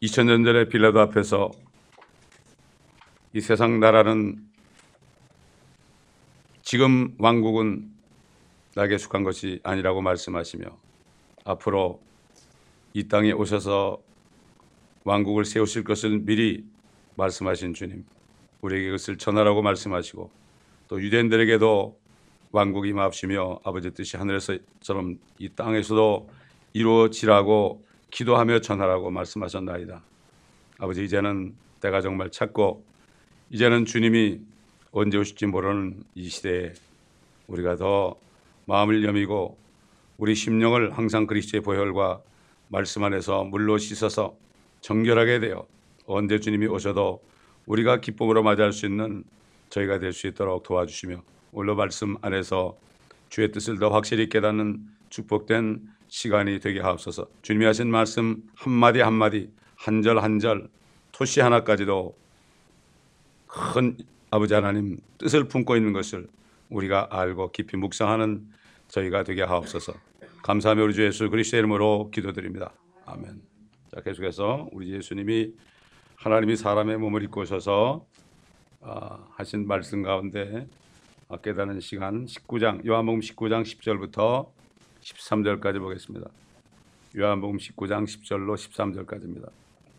2000년 전에 빌라도 앞에서 이 세상 나라는 지금 왕국은 나에게 속한 것이 아니라고 말씀하시며 앞으로 이 땅에 오셔서 왕국을 세우실 것을 미리 말씀하신 주님, 우리에게 그것을 전하라고 말씀하시고 또 유대인들에게도 왕국이 임하시며 아버지 뜻이 하늘에서처럼 이 땅에서도 이루어지라고 기도하며 전하라고 말씀하셨나이다. 아버지, 이제는 때가 정말 찼고 이제는 주님이 언제 오실지 모르는 이 시대에 우리가 더 마음을 여미고 우리 심령을 항상 그리스도의 보혈과 말씀 안에서 물로 씻어서 정결하게 되어 언제 주님이 오셔도 우리가 기쁨으로 맞이할 수 있는 저희가 될 수 있도록 도와주시며 오늘 말씀 안에서 주의 뜻을 더 확실히 깨닫는 축복된 시간이 되게 하옵소서. 주님이 하신 말씀 한마디 한마디, 한 절 한 절, 토시 하나까지도 큰 아버지 하나님 뜻을 품고 있는 것을 우리가 알고 깊이 묵상하는 저희가 되게 하옵소서. 감사하며 우리 주 예수 그리스도의 이름으로 기도드립니다. 아멘. 자, 계속해서 우리 예수님이 하나님이 사람의 몸을 입고 오셔서 하신 말씀 가운데 깨닫는 시간 19장 요한복음 19장 10절부터 13절까지 보겠습니다. 요한복음 19장 10절로 13절까지입니다.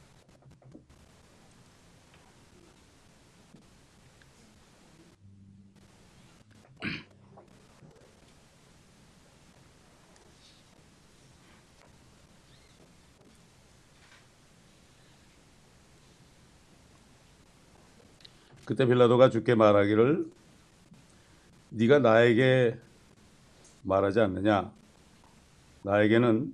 그때 빌라도가 주께 말하기를 네가 나에게 말하지 않느냐? 나에게는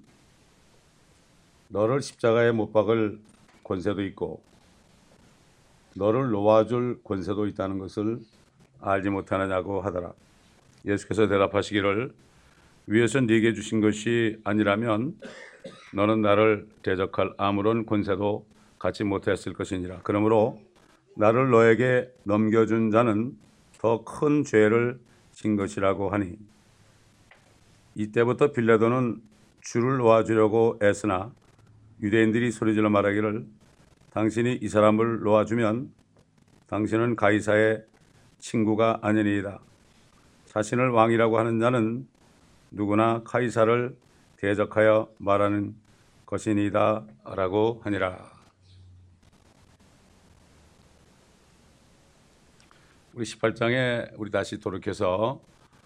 너를 십자가에 못 박을 권세도 있고 너를 놓아줄 권세도 있다는 것을 알지 못하느냐고 하더라. 예수께서 대답하시기를 위에서 네게 주신 것이 아니라면 너는 나를 대적할 아무런 권세도 갖지 못했을 것이니라. 그러므로 나를 너에게 넘겨준 자는 더 큰 죄를 진 것이라고 하니 이때부터 빌라도는 주를 놓아주려고 애쓰나 유대인들이 소리질러 말하기를 당신이 이 사람을 놓아주면 당신은 가이사의 친구가 아니니이다. 자신을 왕이라고 하는 자는 누구나 가이사를 대적하여 말하는 것이니이다 라고 하니라. 우리 18장에 우리 다시 돌이켜서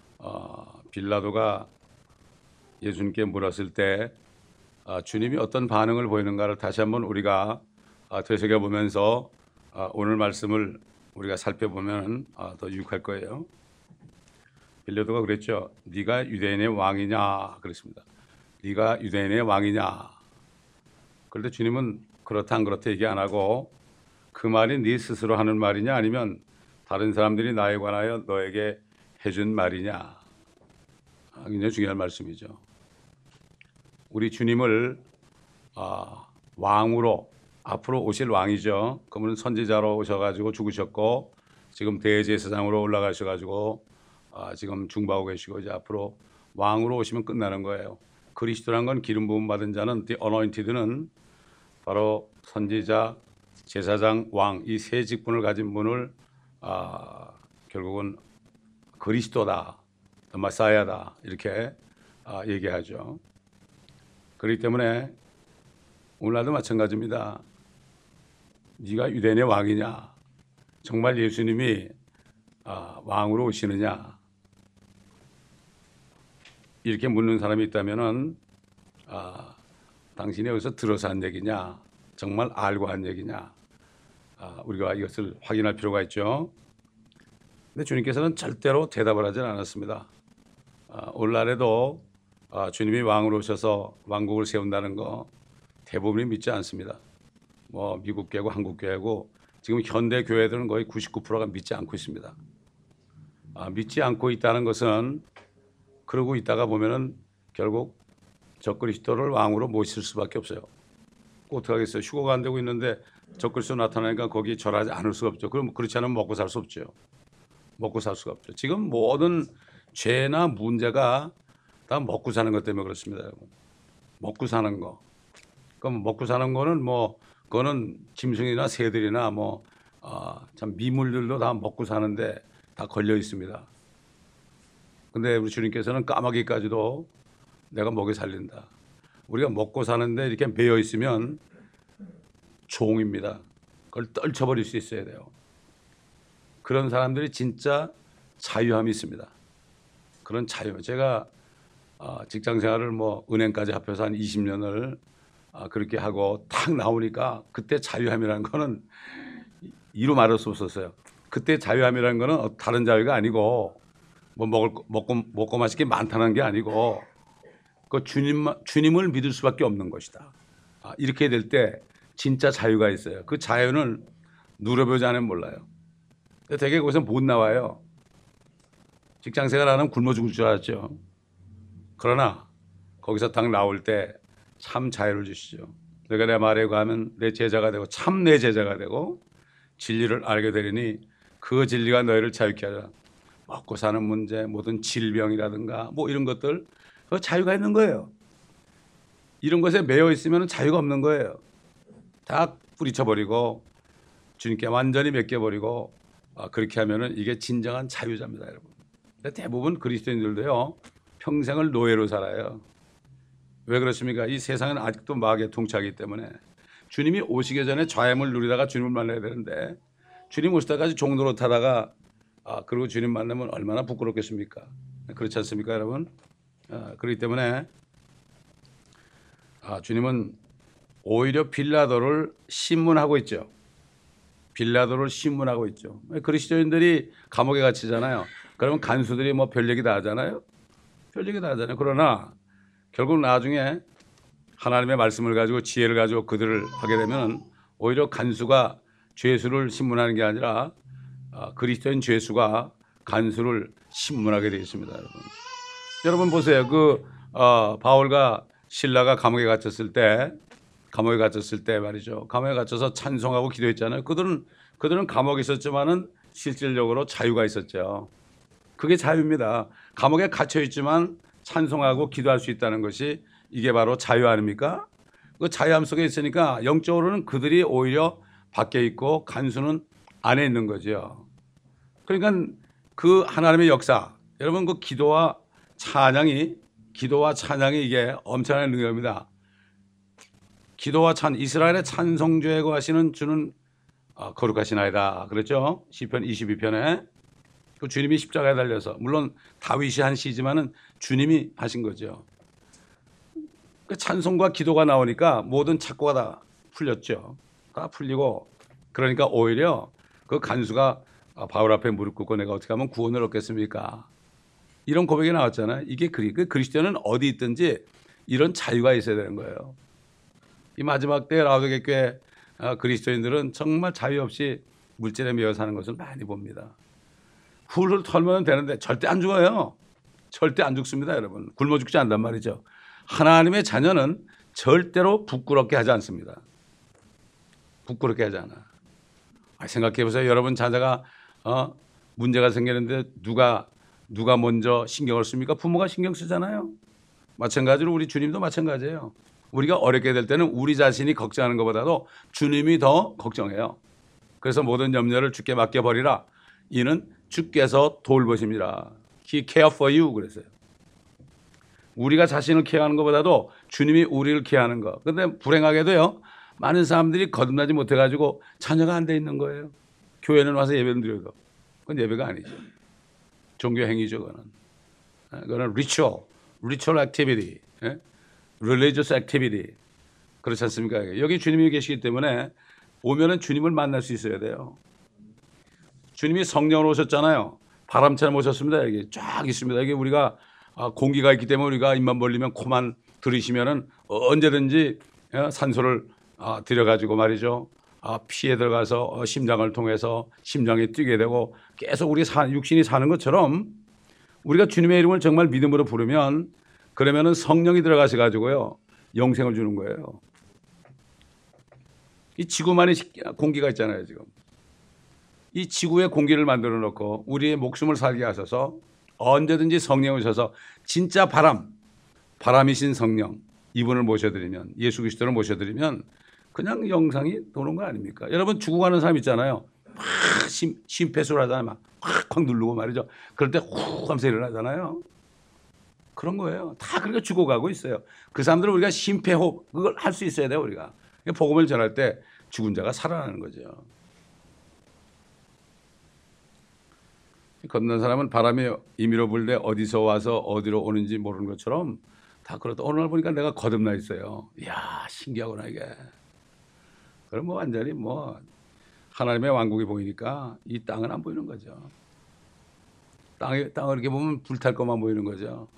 빌라도가 예수님께 물었을 때 주님이 어떤 반응을 보이는가를 다시 한번 우리가 되새겨보면서 오늘 말씀을 우리가 살펴보면 더 유익할 거예요. 빌라도가 그랬죠. 네가 유대인의 왕이냐 그랬습니다. 네가 유대인의 왕이냐. 그런데 주님은 그렇다 안 그렇다 얘기 안 하고 그 말이 네 스스로 하는 말이냐 아니면 다른 사람들이 나에 관하여 너에게 해준 말이냐. 굉장히 중요한 말씀이죠. 우리 주님을 왕으로 앞으로 오실 왕이죠. 그분은 선지자로 오셔가지고 죽으셨고 지금 대제사장으로 올라가셔가지고 지금 중보하고 계시고 이제 앞으로 왕으로 오시면 끝나는 거예요. 그리스도란 건 기름 부음 받은 자는 the anointed는 바로 선지자, 제사장, 왕 이 세 직분을 가진 분을 결국은 그리스도다, 마사야다 이렇게 얘기하죠. 그렇기 때문에 오늘날도 마찬가지입니다. 네가 유대인의 왕이냐? 정말 예수님이 왕으로 오시느냐? 이렇게 묻는 사람이 있다면은 당신이 여기서 들어서 한 얘기냐? 정말 알고 한 얘기냐? 우리가 이것을 확인할 필요가 있죠. 근데 주님께서는 절대로 대답을 하지 않았습니다. 오늘날에도 주님이 왕으로 오셔서 왕국을 세운다는 거 대부분이 믿지 않습니다. 뭐 미국 교회고 한국 교회고 지금 현대 교회들은 거의 99%가 믿지 않고 있습니다. 믿지 않고 있다는 것은 그러고 있다가 보면은 결국 적그리스도를 왕으로 모실 수밖에 없어요. 어떻게 하겠어요? 휴거가 안 되고 있는데 적그리스도 나타나니까 거기 절하지 않을 수가 없죠. 그럼 그렇지 않으면 먹고 살 수 없죠. 먹고 살 수가 없죠. 지금 모든 죄나 문제가 다 먹고 사는 것 때문에 그렇습니다. 여러분. 먹고 사는 거. 그럼 먹고 사는 거는 뭐 그거는 짐승이나 새들이나 참 미물들도 다 먹고 사는데 다 걸려 있습니다. 근데 우리 주님께서는 까마귀까지도 내가 먹여 살린다. 우리가 먹고 사는데 이렇게 매여 있으면 종입니다. 그걸 떨쳐버릴 수 있어야 돼요. 그런 사람들이 진짜 자유함이 있습니다. 그런 자유. 제가 직장 생활을 은행까지 합해서 한 20년을 그렇게 하고 탁 나오니까 그때 자유함이라는 거는 이루 말할 수 없었어요. 그때 자유함이라는 거는 다른 자유가 아니고 먹고 마실 게 많다는 게 아니고 그 주님을 믿을 수밖에 없는 것이다. 이렇게 될 때 진짜 자유가 있어요. 그 자유는 누려보지 않으면 몰라요. 되게 거기서 못 나와요. 직장 생활하는 굶어 죽을 줄 알았죠. 그러나 거기서 딱 나올 때 참 자유를 주시죠. 내가 내 말에 가면 내 제자가 되고 참 내 제자가 되고 진리를 알게 되리니 그 진리가 너희를 자유케 하라. 먹고 사는 문제, 모든 질병이라든가 이런 것들 자유가 있는 거예요. 이런 것에 매여 있으면 자유가 없는 거예요. 다 뿌리쳐버리고 주님께 완전히 맡겨버리고 그렇게 하면은 이게 진정한 자유자입니다, 여러분. 대부분 그리스도인들도요 평생을 노예로 살아요. 왜 그렇습니까? 이 세상은 아직도 마귀에 통치하기 때문에 주님이 오시기 전에 좌임을 누리다가 주님을 만나야 되는데 주님 오실 때까지 종로로 타다가 그리고 주님 만나면 얼마나 부끄럽겠습니까? 그렇지 않습니까, 여러분? 그렇기 때문에 주님은 오히려 빌라도를 신문하고 있죠. 빌라도를 신문하고 있죠. 그리스도인들이 감옥에 갇히잖아요. 그러면 간수들이 별 얘기 다 하잖아요. 별 얘기 다 하잖아요. 그러나 결국 나중에 하나님의 말씀을 가지고 지혜를 가지고 그들을 하게 되면 오히려 간수가 죄수를 신문하는 게 아니라 그리스도인 죄수가 간수를 신문하게 되어 있습니다. 여러분 보세요. 바울과 실라가 감옥에 갇혔을 때 말이죠. 감옥에 갇혀서 찬송하고 기도했잖아요. 그들은 감옥에 있었지만은 실질적으로 자유가 있었죠. 그게 자유입니다. 감옥에 갇혀 있지만 찬송하고 기도할 수 있다는 것이 이게 바로 자유 아닙니까? 그 자유함 속에 있으니까 영적으로는 그들이 오히려 밖에 있고 간수는 안에 있는 거죠. 그러니까 그 하나님의 역사, 여러분 그 기도와 찬양이 이게 엄청난 능력입니다. 이스라엘의 찬송죄고 하시는 주는 거룩하시나이다. 그랬죠? 시편 22편에 그 주님이 십자가에 달려서 물론 다윗이 한 시지만은 주님이 하신 거죠. 그 찬송과 기도가 나오니까 모든 착고가 다 풀렸죠. 다 풀리고 그러니까 오히려 그 간수가 바울 앞에 무릎 꿇고 내가 어떻게 하면 구원을 얻겠습니까? 이런 고백이 나왔잖아요. 이게 그리스도는 어디 있든지 이런 자유가 있어야 되는 거예요. 이 마지막 때 라오디게 교회 그리스도인들은 정말 자유 없이 물질에 매여 사는 것을 많이 봅니다. 훌훌 털면 되는데 절대 안 죽어요. 절대 안 죽습니다, 여러분. 굶어 죽지 않단 말이죠. 하나님의 자녀는 절대로 부끄럽게 하지 않습니다. 부끄럽게 하지 않아. 생각해 보세요. 여러분 자녀가 문제가 생기는데 누가 먼저 신경을 씁니까? 부모가 신경 쓰잖아요. 마찬가지로 우리 주님도 마찬가지예요. 우리가 어렵게 될 때는 우리 자신이 걱정하는 것보다도 주님이 더 걱정해요. 그래서 모든 염려를 주께 맡겨버리라. 이는 주께서 돌보십니다. He care for you 그랬어요. 우리가 자신을 케어하는 것보다도 주님이 우리를 케어하는 것. 그런데 불행하게도요. 많은 사람들이 거듭나지 못해가지고 자녀가 안 돼 있는 거예요. 교회는 와서 예배를 드려도. 그건 예배가 아니죠. 종교 행위죠. 그거는 ritual activity, religious activity. 그렇지 않습니까? 여기 주님이 계시기 때문에 오면은 주님을 만날 수 있어야 돼요. 주님이 성령으로 오셨잖아요. 바람처럼 오셨습니다. 여기 쫙 있습니다. 여기 우리가 공기가 있기 때문에 우리가 입만 벌리면 코만 들이시면은 언제든지 산소를 들여가지고 말이죠. 피에 들어가서 심장을 통해서 심장이 뛰게 되고 계속 우리 육신이 사는 것처럼 우리가 주님의 이름을 정말 믿음으로 부르면 그러면은 성령이 들어가셔 가지고요 영생을 주는 거예요. 이 지구만의 공기가 있잖아요. 지금 이 지구의 공기를 만들어 놓고 우리의 목숨을 살게 하셔서 언제든지 성령을 오셔서 진짜 바람이신 성령 이분을 모셔드리면 예수 그리스도를 모셔드리면 그냥 영상이 도는 거 아닙니까? 여러분 죽어가는 사람 있잖아요. 막 심폐소를 하잖아요. 막 확 누르고 말이죠. 그럴 때 훅 하면서 일어나잖아요. 그런 거예요. 다 그렇게 죽어가고 있어요. 그 사람들은 우리가 심폐호흡 그걸 할 수 있어야 돼요. 우리가. 복음을 전할 때 죽은 자가 살아나는 거죠. 걷는 사람은 바람이 임의로 불 때 어디서 와서 어디로 오는지 모르는 것처럼 다 그렇다. 어느 날 보니까 내가 거듭나 있어요. 이야 신기하구나 이게. 그럼 뭐 완전히 뭐 하나님의 왕국이 보이니까 이 땅은 안 보이는 거죠. 땅을 이렇게 보면 불탈 것만 보이는 거죠.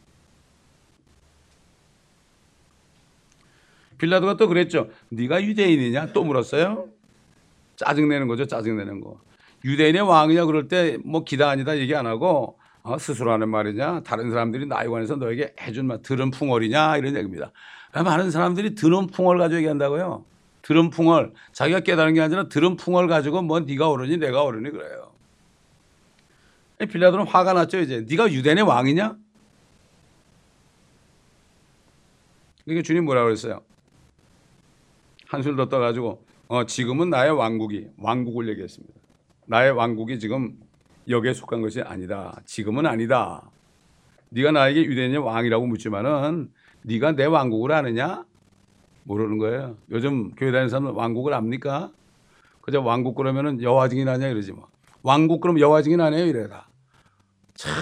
빌라도가 또 그랬죠. 네가 유대인이냐? 또 물었어요. 짜증내는 거죠. 짜증내는 거. 유대인의 왕이냐 그럴 때 뭐 기다 아니다 얘기 안 하고 스스로 하는 말이냐 다른 사람들이 나에 관해서 너에게 해준 말 들은 풍월이냐 이런 얘기입니다. 많은 사람들이 들은 풍월 가지고 얘기한다고요. 들은 풍월 자기가 깨달은 게 아니라 들은 풍월 가지고 뭐 네가 옳으니 내가 옳으니 그래요. 빌라도는 화가 났죠. 이제 네가 유대인의 왕이냐? 그러니까 주님 뭐라고 그랬어요? 한술 더 떠가지고 지금은 나의 왕국을 얘기했습니다. 나의 왕국이 지금 여기에 속한 것이 아니다. 지금은 아니다. 네가 나에게 유대인의 왕이라고 묻지만은 네가 내 왕국을 아느냐? 모르는 거예요. 요즘 교회 다니는 사람은 왕국을 압니까? 그저 왕국 그러면은 여호와 증인하냐 이러지 뭐. 왕국 그러면 여호와 증인 아니에요 이래라. 참.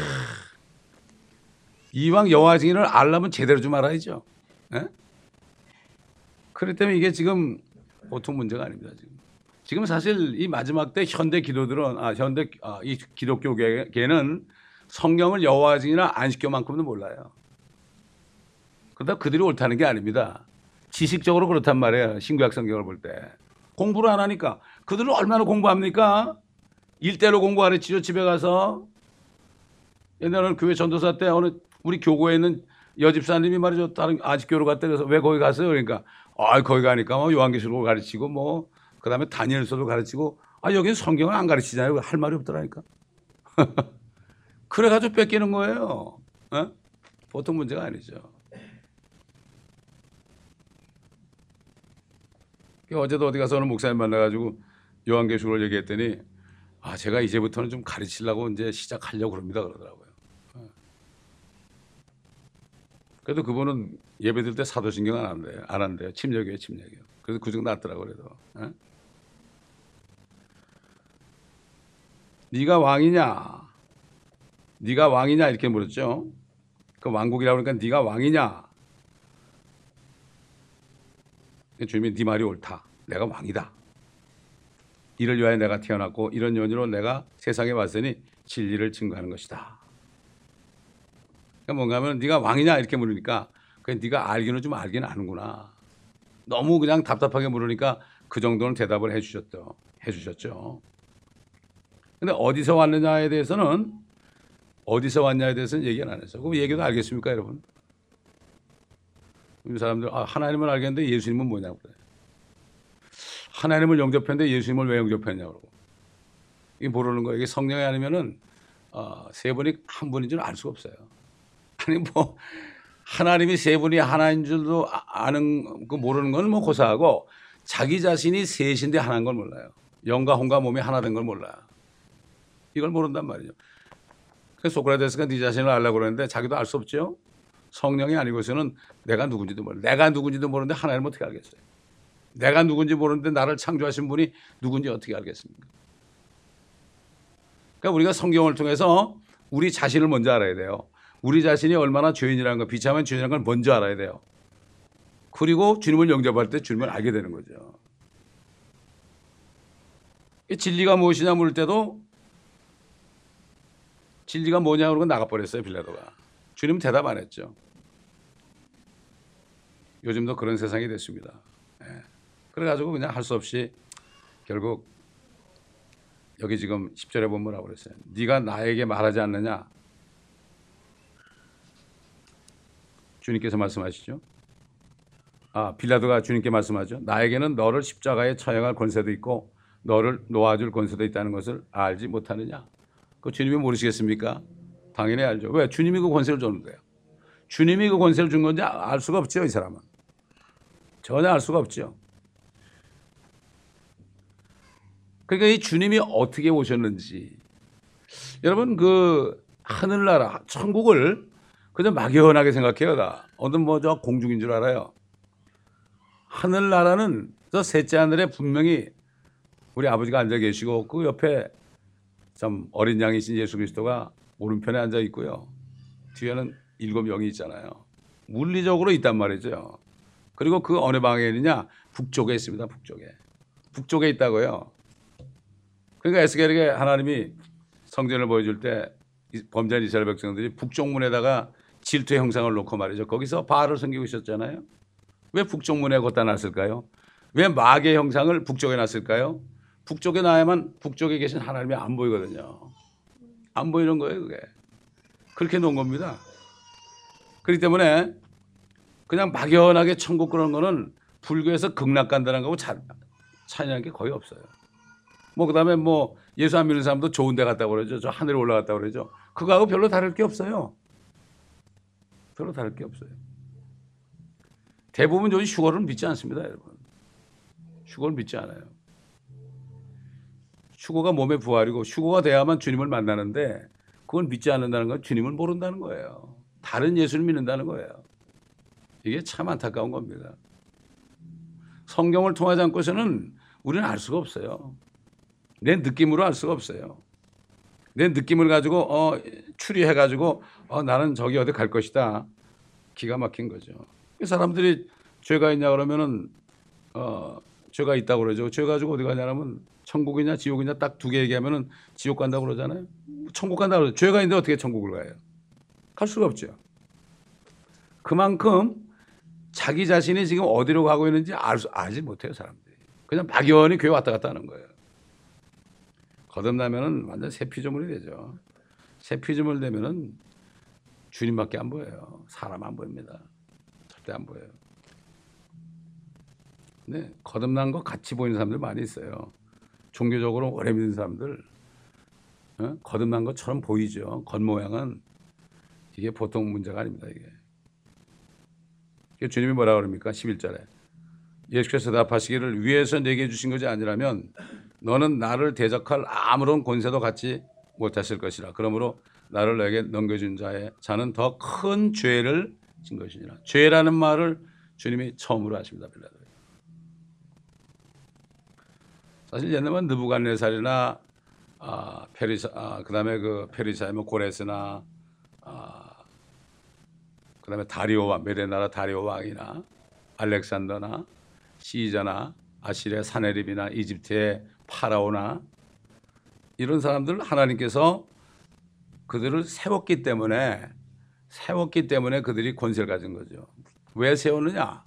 이왕 여호와 증인을 알려면 제대로 좀 알아야죠. 예? 그렇기 때문에 이게 지금 보통 문제가 아닙니다. 지금 사실 이 마지막 때 현대 기도들은 이 기독교계는 성경을 여호와 증인이나 안식교만큼도 몰라요. 그러다 그들이 옳다는 게 아닙니다. 지식적으로 그렇단 말이에요. 신구약 성경을 볼 때. 공부를 안 하니까. 그들은 얼마나 공부합니까? 일대로 공부 가르치죠. 집에 가서. 옛날에는 교회 전도사 때 어느 우리 교구에 있는 여집사님이 말이죠. 다른 안식교로 갔다 그래서 왜 거기 갔어요? 그러니까 거기 가니까 뭐 요한계시록을 가르치고 뭐 그다음에 다니엘서도 가르치고 여기는 성경을 안 가르치잖아요. 할 말이 없더라니까. 그래가지고 뺏기는 거예요. 보통 문제가 아니죠. 어제도 어디 가서 어느 목사님 만나가지고 요한계시록을 얘기했더니 제가 이제부터는 좀 가르치려고 이제 시작하려고 그럽니다 그러더라고요. 그래도 그분은 예배드릴 때 사도신경 안 한대요. 침략이에요, 침략이요. 그래서 그 정도 낫더라고요. 그래도. 네가 왕이냐? 네가 왕이냐 이렇게 물었죠. 그 왕국이라고 그러니까 네가 왕이냐? 주님이 네 말이 옳다. 내가 왕이다. 이를 위하여 내가 태어났고 이런 연유로 내가 세상에 왔으니 진리를 증거하는 것이다. 그러니까 뭔가 하면 네가 왕이냐 이렇게 물으니까 그냥 네가 알기는 좀 알긴 아는구나. 너무 그냥 답답하게 물으니까 그 정도는 대답을 해주셨죠. 근데 어디서 왔느냐에 대해서는 얘기는 안 했어요. 그럼 얘기도 알겠습니까 여러분? 이 사람들 하나님은 알겠는데 예수님은 뭐냐고 그래. 하나님을 영접했는데 예수님을 왜 영접했냐고 그러고. 이게 모르는 거예요. 이게 성령이 아니면은 세 분이 한 분인 줄 알 수가 없어요. 아니 뭐 하나님이 세 분이 하나인 줄도 아는 그 모르는 건 뭐 고사하고 자기 자신이 셋인데 하나인 걸 몰라요. 영과 혼과 몸이 하나 된 걸 몰라요. 이걸 모른단 말이죠. 그래서 소크라테스가 네 자신을 알라고 그러는데 자기도 알 수 없죠. 성령이 아니고서는 내가 누군지도 모르는데 하나님은 어떻게 알겠어요. 내가 누군지 모르는데 나를 창조하신 분이 누군지 어떻게 알겠습니까. 그러니까 우리가 성경을 통해서 우리 자신을 먼저 알아야 돼요. 우리 자신이 얼마나 죄인이라는 거, 비참한 죄인이라는 걸 먼저 알아야 돼요. 그리고 주님을 영접할 때 주님을 알게 되는 거죠. 진리가 무엇이냐 물을 때도 진리가 뭐냐 그러고 나가버렸어요. 빌라도가. 주님은 대답 안 했죠. 요즘도 그런 세상이 됐습니다. 그래가지고 그냥 할 수 없이 결국 여기 지금 10절에 보면 뭐라고 그랬어요. 네가 나에게 말하지 않느냐. 주님께서 말씀하시죠. 빌라도가 주님께 말씀하죠. 나에게는 너를 십자가에 처형할 권세도 있고 너를 놓아줄 권세도 있다는 것을 알지 못하느냐. 그 주님이 모르시겠습니까? 당연히 알죠. 왜? 주님이 그 권세를 줬는데요. 주님이 그 권세를 준 건지 알 수가 없죠. 이 사람은. 전혀 알 수가 없죠. 그러니까 이 주님이 어떻게 오셨는지 여러분 그 하늘나라 천국을 그저 막연하게 생각해요. 다 어떤 뭐 저 공중인 줄 알아요. 하늘나라는 저 셋째 하늘에 분명히 우리 아버지가 앉아 계시고 그 옆에 참 어린 양이신 예수 그리스도가 오른편에 앉아 있고요. 뒤에는 7영이 있잖아요. 물리적으로 있단 말이죠. 그리고 그 어느 방에 있느냐? 북쪽에 있습니다. 북쪽에 있다고요. 그러니까 에스겔에게 하나님이 성전을 보여줄 때 범죄한 이스라엘 백성들이 북쪽 문에다가 질투의 형상을 놓고 말이죠. 거기서 바알을 섬기고 있었잖아요. 왜 북쪽 문에 걷다 놨을까요? 왜 마귀의 형상을 북쪽에 놨을까요? 북쪽에 놔야만 북쪽에 계신 하나님이 안 보이거든요. 안 보이는 거예요, 그게. 그렇게 놓은 겁니다. 그렇기 때문에 그냥 막연하게 천국 그런 거는 불교에서 극락간다는 거하고 차이나는 게 거의 없어요. 뭐 그다음에 뭐 예수 안 믿는 사람도 좋은 데 갔다고 그러죠. 저 하늘에 올라갔다고 그러죠. 그거하고 별로 다를 게 없어요. 별로 다를 게 없어요. 대부분 요즘 휴거를 믿지 않습니다, 여러분. 휴거를 믿지 않아요. 휴거가 몸의 부활이고 휴거가 돼야만 주님을 만나는데 그걸 믿지 않는다는 건 주님을 모른다는 거예요. 다른 예수를 믿는다는 거예요. 이게 참 안타까운 겁니다. 성경을 통하지 않고서는 우리는 알 수가 없어요. 내 느낌으로 알 수가 없어요. 내 느낌을 가지고 추리해가지고 나는 저기 어디 갈 것이다. 기가 막힌 거죠. 사람들이 죄가 있냐 그러면은 죄가 있다고 그러죠. 죄 가지고 어디 가냐면 천국이냐 지옥이냐 딱 2개 얘기하면은 지옥 간다고 그러잖아요. 천국 간다고 그러죠. 죄가 있는데 어떻게 천국을 가요? 갈 수가 없죠. 그만큼 자기 자신이 지금 어디로 가고 있는지 알지 못해요, 사람들이. 그냥 막연히 교회 왔다 갔다 하는 거예요. 거듭나면은 완전 새 피조물이 되죠. 새 피조물 되면은 주님밖에 안 보여요. 사람 안 보입니다. 절대 안 보여요. 근데 거듭난 거 같이 보이는 사람들 많이 있어요. 종교적으로 오래 믿는 사람들 거듭난 것처럼 보이죠. 겉모양은 이게 보통 문제가 아닙니다. 이게 주님이 뭐라 그럽니까? 11절에 예수께서 대답하시기를 위에서 내게 주신 것이 아니라면 너는 나를 대적할 아무런 권세도 갖지 못하실 것이라. 그러므로 나를 너에게 넘겨준 자는 더 큰 죄를 진 것이니라. 죄라는 말을 주님이 처음으로 하십니다. 빌라도에. 사실 옛날에는 느부갓네살이나 그다음에 그 페르시아의 고레스나 그다음에 다리오 메레나라 다리오 왕이나 알렉산더나 시저나 아시리아 사네립이나 이집트의 파라오나 이런 사람들 하나님께서 그들을 세웠기 때문에 그들이 권세를 가진 거죠. 왜 세웠느냐?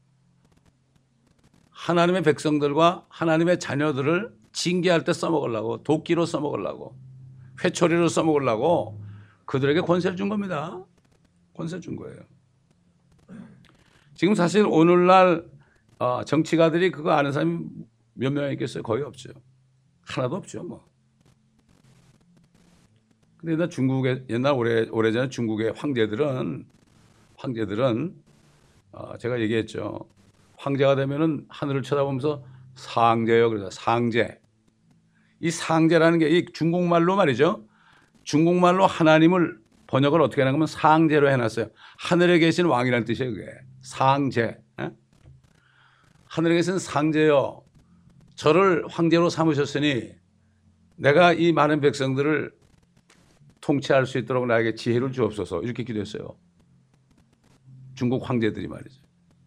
하나님의 백성들과 하나님의 자녀들을 징계할 때 써먹으려고, 도끼로 써먹으려고, 회초리로 써먹으려고 그들에게 권세를 준 겁니다. 권세 준 거예요. 지금 사실 오늘날 정치가들이 그거 아는 사람이 몇 명 있겠어요? 거의 없죠. 하나도 없죠, 뭐. 근데 옛날 오래전에 중국의 황제들은 제가 얘기했죠. 황제가 되면은 하늘을 쳐다보면서 상제요. 그래서 상제. 이 상제라는 게 이 중국말로 말이죠. 중국말로 하나님을 번역을 어떻게 하냐면 상제로 해놨어요. 하늘에 계신 왕이라는 뜻이에요. 그게 상제. 하늘에 계신 상제여, 저를 황제로 삼으셨으니 내가 이 많은 백성들을 통치할 수 있도록 나에게 지혜를 주옵소서. 이렇게 기도했어요. 중국 황제들이 말이죠.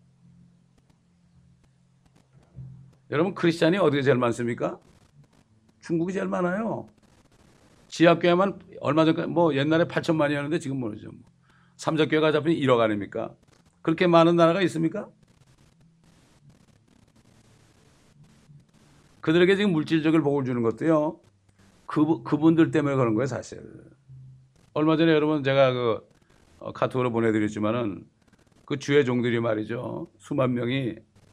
여러분 크리스찬이 어디가 제일 많습니까? 중국이 제일 많아요. 지하교회만 얼마 전까지 뭐 옛날에 8천만이었는데 지금 모르죠. 삼적교회가 잡힌 1억 아닙니까? 그렇게 많은 나라가 있습니까? 그들에게 지금 물질적인 복을 주는 것도요. 그분들 때문에 그런 거예요, 사실. 얼마 전에 여러분 제가 그 카톡으로 보내드렸지만은 그 주의 종들이 말이죠. 수만 명이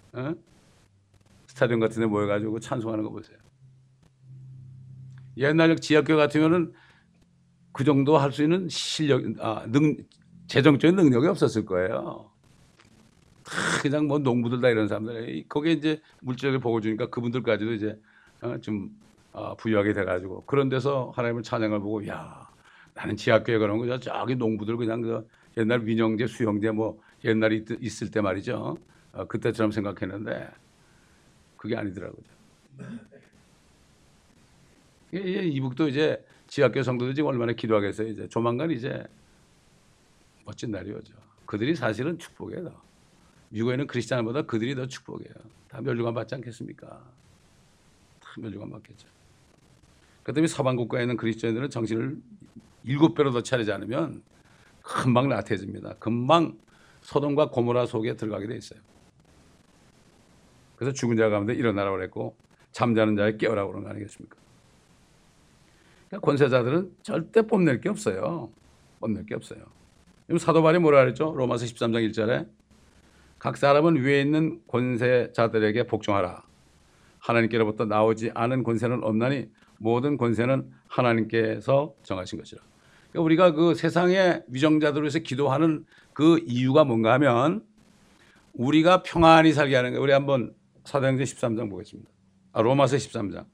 스타디움 같은 데 모여가지고 찬송하는 거 보세요. 옛날 지하교회 같으면은 그 정도 할 수 있는 재정적인 능력이 없었을 거예요. 그냥 뭐 농부들 다 이런 사람들. 거기에 이제 물질적인 복을 주니까 그분들까지도 이제 좀 부유하게 돼가지고 그런 데서 하나님을 찬양을 보고 야 나는 지하교회 그런 거 저기 농부들 그냥 그 옛날 민영제 수영제 뭐 옛날에 있을 때 말이죠. 그때처럼 생각했는데 그게 아니더라고요. 이북도 이제 지하교회 성도들 지금 얼마나 기도하겠어요. 이제 조만간 이제 멋진 날이 오죠. 그들이 사실은 축복이에요. 미국에는 크리스찬보다 그들이 더 축복이에요. 다 멸류관 받지 않겠습니까? 다 멸류관 받겠죠. 그다음에 서방 국가에 있는 그리스도인들은 정신을 7배로 더 차리지 않으면 금방 나태해집니다. 금방 소돔과 고모라 속에 들어가게 돼 있어요. 그래서 죽은 자 가운데 일어나라고 그랬고 잠자는 자에 깨어라고 그런 거 아니겠습니까? 그러니까 권세자들은 절대 뽐낼 게 없어요. 뽐낼 게 없어요. 사도 바울이 뭐라 그랬죠? 로마서 13장 1절에 각 사람은 위에 있는 권세자들에게 복종하라. 하나님께로부터 나오지 않은 권세는 없나니 모든 권세는 하나님께서 정하신 것이라. 그러니까 우리가 그 세상의 위정자들을 위해서 기도하는 그 이유가 뭔가 하면 우리가 평안히 살게 하는 거예요. 우리 한번 사도행전 13장 보겠습니다. 로마서 13장.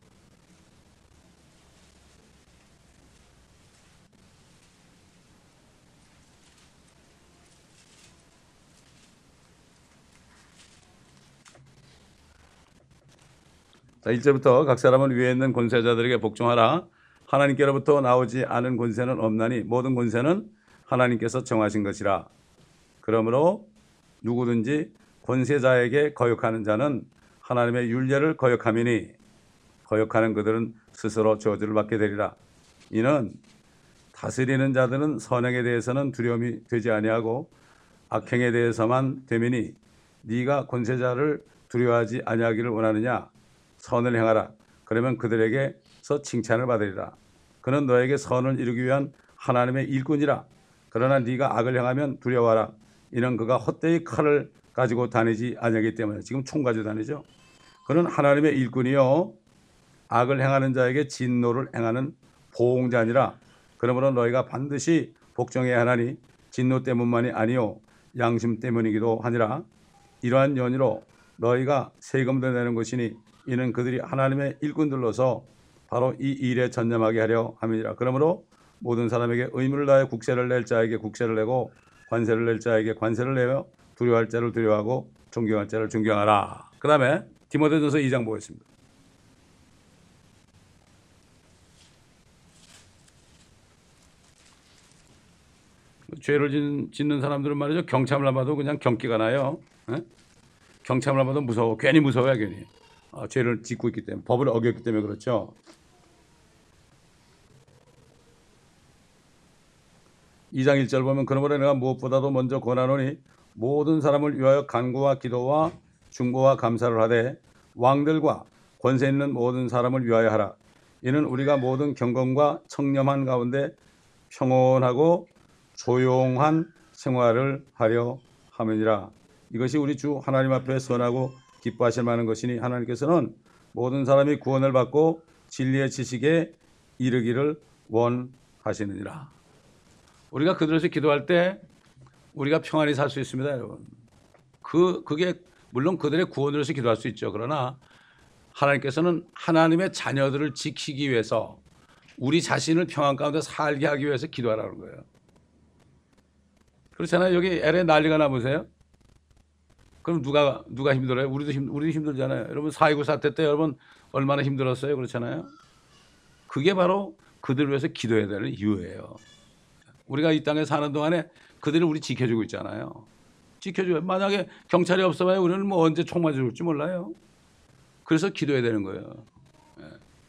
자, 1절부터 각 사람은 위에 있는 권세자들에게 복종하라. 하나님께로부터 나오지 않은 권세는 없나니 모든 권세는 하나님께서 정하신 것이라. 그러므로 누구든지 권세자에게 거역하는 자는 하나님의 율례를 거역함이니 거역하는 그들은 스스로 저주를 받게 되리라. 이는 다스리는 자들은 선행에 대해서는 두려움이 되지 아니하고 악행에 대해서만 되미니 네가 권세자를 두려워하지 아니하기를 원하느냐. 선을 행하라. 그러면 그들에게서 칭찬을 받으리라. 그는 너에게 선을 이루기 위한 하나님의 일꾼이라. 그러나 네가 악을 행하면 두려워하라. 이는 그가 헛되이 칼을 가지고 다니지 아니하기 때문에. 지금 총 가지고 다니죠. 그는 하나님의 일꾼이요 악을 행하는 자에게 진노를 행하는 보응자니라. 그러므로 너희가 반드시 복종해야 하나니 진노 때문만이 아니요 양심 때문이기도 하니라. 이러한 연유로 너희가 세금도 내는 것이니 이는 그들이 하나님의 일꾼들로서 바로 이 일에 전념하게 하려 함이니라. 그러므로 모든 사람에게 의무를 다해 국세를 낼 자에게 국세를 내고 관세를 낼 자에게 관세를 내며 두려워할 자를 두려워하고 존경할 자를 존경하라. 그 다음에 디모데전서 2장 보겠습니다. 죄를 짓는 사람들은 말이죠. 경참을 봐도 그냥 경기가 나요. 경참을 봐도 무서워. 괜히 무서워요. 괜히. 죄를 짓고 있기 때문에 법을 어겼기 때문에 그렇죠. 2장 1절 보면 그러므로 내가 무엇보다도 먼저 권하노니 모든 사람을 위하여 간구와 기도와 중보와 감사를 하되 왕들과 권세 있는 모든 사람을 위하여 하라. 이는 우리가 모든 경건과 청렴한 가운데 평온하고 조용한 생활을 하려 함이니라. 이것이 우리 주 하나님 앞에 선하고 기뻐하실 만한 것이니 하나님께서는 모든 사람이 구원을 받고 진리의 지식에 이르기를 원하시느니라. 우리가 그들에서 기도할 때 우리가 평안히 살 수 있습니다, 여러분. 그게 물론 그들의 구원을 위해서 기도할 수 있죠. 그러나 하나님께서는 하나님의 자녀들을 지키기 위해서 우리 자신을 평안 가운데 살게 하기 위해서 기도하라는 거예요. 그렇잖아요. 여기 LA 난리가 나보세요. 그럼 누가 힘들어요? 우리도 힘들잖아요. 여러분 4.29 사태 때 여러분 얼마나 힘들었어요? 그렇잖아요. 그게 바로 그들을 위해서 기도해야 되는 이유예요. 우리가 이 땅에 사는 동안에 그들을 우리 지켜주고 있잖아요. 지켜줘요. 만약에 경찰이 없어봐야 우리는 뭐 언제 총 맞아 줄지 몰라요. 그래서 기도해야 되는 거예요. 예.